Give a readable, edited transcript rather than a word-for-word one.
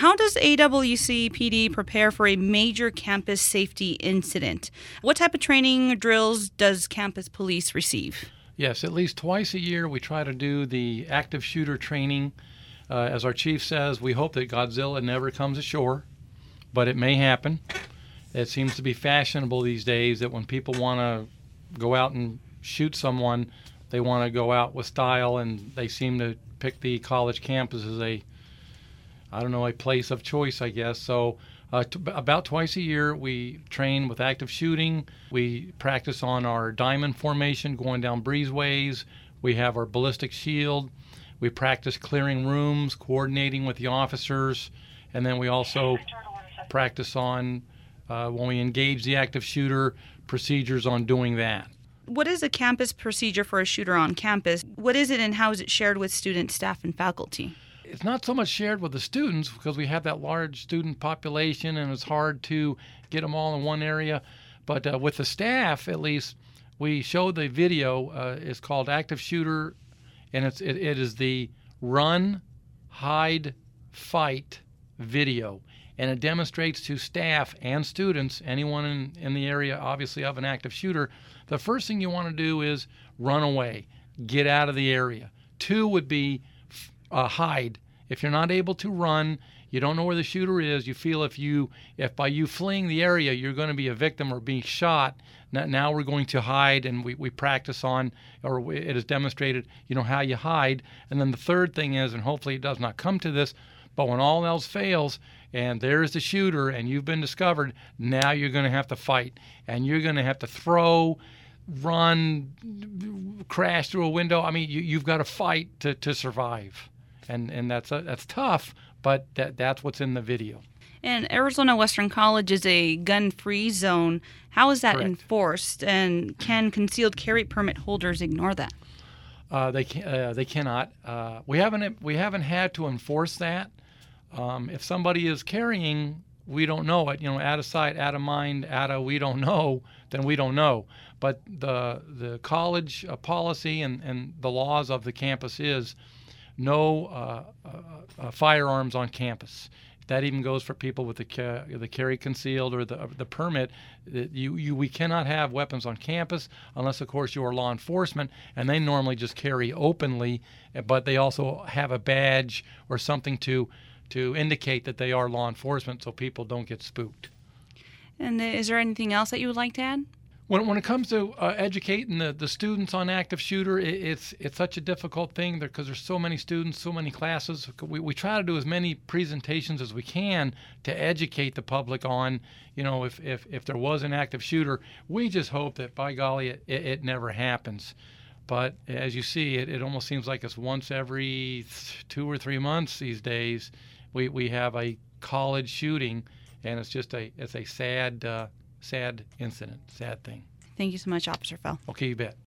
how does AWC-PD prepare for a major campus safety incident? What type of training drills does campus police receive? Yes, at least twice a year we try to do the active shooter training. As our chief says, we hope that Godzilla never comes ashore, but it may happen. It seems to be fashionable these days that when people want to go out and shoot someone, they want to go out with style, and they seem to pick the college campus as a place of choice, I guess. So about twice a year, we train with active shooting. We practice on our diamond formation going down breezeways. We have our ballistic shield. We practice clearing rooms, coordinating with the officers. And then we also practice on, when we engage the active shooter, procedures on doing that. What is a campus procedure for a shooter on campus? What is it, and how is it shared with students, staff, and faculty? It's not so much shared with the students because we have that large student population and it's hard to get them all in one area. But with the staff, at least, we show the video. It's called Active Shooter, and it is the Run, Hide, Fight video. And it demonstrates to staff and students, anyone in the area, obviously, of an active shooter, the first thing you want to do is run away, get out of the area. 2 would be hide. If you're not able to run, you don't know where the shooter is, you feel if by you fleeing the area you're going to be a victim or being shot, now we're going to hide, and we practice on, or it is demonstrated, how you hide. And then the third thing is, and hopefully it does not come to this, but when all else fails and there's the shooter and you've been discovered, now you're going to have to fight, and you're going to have to throw, run, crash through a window. I mean, you've got to fight to survive. And that's tough, but that's what's in the video. And Arizona Western College is a gun-free zone. How is that Correct. enforced, and can concealed carry permit holders ignore that? They cannot. We haven't had to enforce that. If somebody is carrying, we don't know it. Out of sight, out of mind, we don't know, then we don't know. But the college policy and the laws of the campus is no firearms on campus. That even goes for people with the carry concealed or the permit. We cannot have weapons on campus unless, of course, you are law enforcement, and they normally just carry openly, but they also have a badge or something to indicate that they are law enforcement so people don't get spooked. And is there anything else that you would like to add? When it comes to educating the students on active shooter, it's such a difficult thing because there's so many students, so many classes. We try to do as many presentations as we can to educate the public on, if there was an active shooter. We just hope that, by golly, it never happens. But as you see, it almost seems like it's once every 2 or 3 months these days. We have a college shooting, and it's a sad incident, sad thing. Thank you so much, Officer Fell. Okay, you bet.